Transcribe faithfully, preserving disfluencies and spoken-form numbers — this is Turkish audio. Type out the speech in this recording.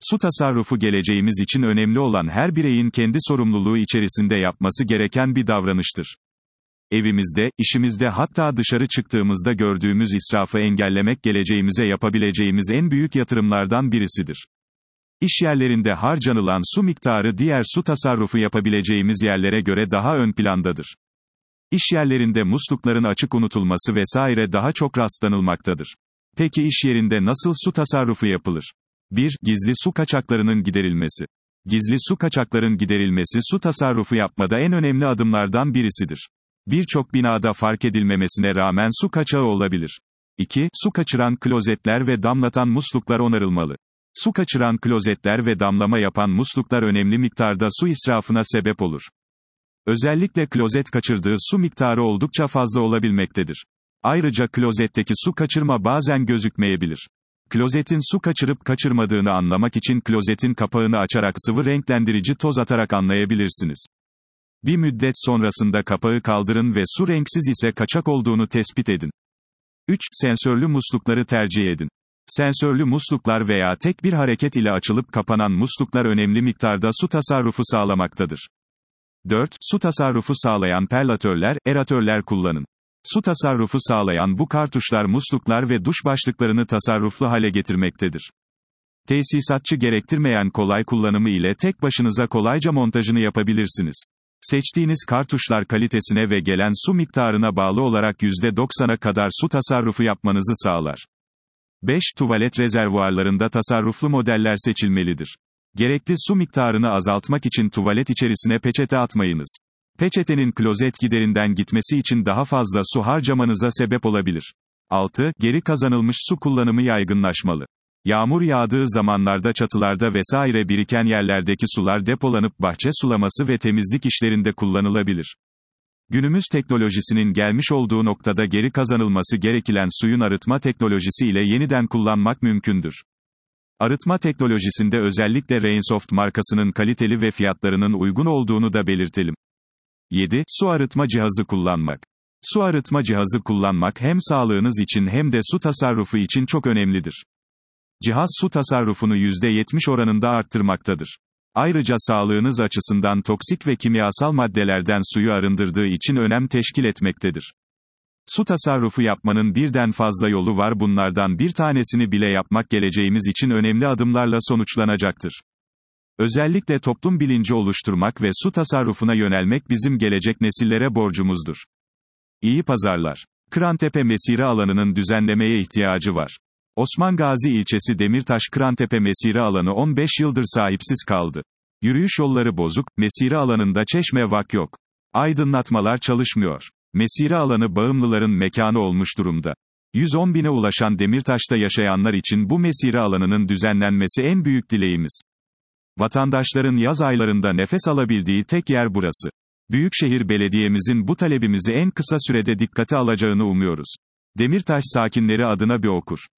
Su tasarrufu geleceğimiz için önemli olan her bireyin kendi sorumluluğu içerisinde yapması gereken bir davranıştır. Evimizde, işimizde hatta dışarı çıktığımızda gördüğümüz israfı engellemek geleceğimize yapabileceğimiz en büyük yatırımlardan birisidir. İş yerlerinde harcanılan su miktarı diğer su tasarrufu yapabileceğimiz yerlere göre daha ön plandadır. İş yerlerinde muslukların açık unutulması vesaire daha çok rastlanılmaktadır. Peki iş yerinde nasıl su tasarrufu yapılır? bir Gizli su kaçaklarının giderilmesi. Gizli su kaçakların giderilmesi su tasarrufu yapmada en önemli adımlardan birisidir. Birçok binada fark edilmemesine rağmen su kaçağı olabilir. iki Su kaçıran klozetler ve damlatan musluklar onarılmalı. Su kaçıran klozetler ve damlama yapan musluklar önemli miktarda su israfına sebep olur. Özellikle klozet kaçırdığı su miktarı oldukça fazla olabilmektedir. Ayrıca klozetteki su kaçırma bazen gözükmeyebilir. Klozetin su kaçırıp kaçırmadığını anlamak için klozetin kapağını açarak sıvı renklendirici toz atarak anlayabilirsiniz. Bir müddet sonrasında kapağı kaldırın ve su renksiz ise kaçak olduğunu tespit edin. üç Sensörlü muslukları tercih edin. Sensörlü musluklar veya tek bir hareket ile açılıp kapanan musluklar önemli miktarda su tasarrufu sağlamaktadır. dört Su tasarrufu sağlayan perlatörler, eratörler kullanın. Su tasarrufu sağlayan bu kartuşlar musluklar ve duş başlıklarını tasarruflu hale getirmektedir. Tesisatçı gerektirmeyen kolay kullanımı ile tek başınıza kolayca montajını yapabilirsiniz. Seçtiğiniz kartuşlar kalitesine ve gelen su miktarına bağlı olarak yüzde doksana kadar su tasarrufu yapmanızı sağlar. beş Tuvalet rezervuarlarında tasarruflu modeller seçilmelidir. Gerekli su miktarını azaltmak için tuvalet içerisine peçete atmayınız. Peçetenin klozet giderinden gitmesi için daha fazla su harcamanıza sebep olabilir. altı Geri kazanılmış su kullanımı yaygınlaşmalı. Yağmur yağdığı zamanlarda çatılarda vesaire biriken yerlerdeki sular depolanıp bahçe sulaması ve temizlik işlerinde kullanılabilir. Günümüz teknolojisinin gelmiş olduğu noktada geri kazanılması gereken suyun arıtma teknolojisi ile yeniden kullanmak mümkündür. Arıtma teknolojisinde özellikle Rainsoft markasının kaliteli ve fiyatlarının uygun olduğunu da belirtelim. yedi Su arıtma cihazı kullanmak. Su arıtma cihazı kullanmak hem sağlığınız için hem de su tasarrufu için çok önemlidir. Cihaz su tasarrufunu yüzde yetmiş oranında arttırmaktadır. Ayrıca sağlığınız açısından toksik ve kimyasal maddelerden suyu arındırdığı için önem teşkil etmektedir. Su tasarrufu yapmanın birden fazla yolu var, bunlardan bir tanesini bile yapmak geleceğimiz için önemli adımlarla sonuçlanacaktır. Özellikle toplum bilinci oluşturmak ve su tasarrufuna yönelmek bizim gelecek nesillere borcumuzdur. İyi pazarlar. Kırantepe mesire alanının düzenlemeye ihtiyacı var. Osman Gazi ilçesi Demirtaş Kırantepe mesire alanı on beş yıldır sahipsiz kaldı. Yürüyüş yolları bozuk, mesire alanında çeşme vak yok. Aydınlatmalar çalışmıyor. Mesire alanı bağımlıların mekanı olmuş durumda. yüz on bine ulaşan Demirtaş'ta yaşayanlar için bu mesire alanının düzenlenmesi en büyük dileğimiz. Vatandaşların yaz aylarında nefes alabildiği tek yer burası. Büyükşehir Belediye'mizin bu talebimizi en kısa sürede dikkate alacağını umuyoruz. Demirtaş sakinleri adına bir okur.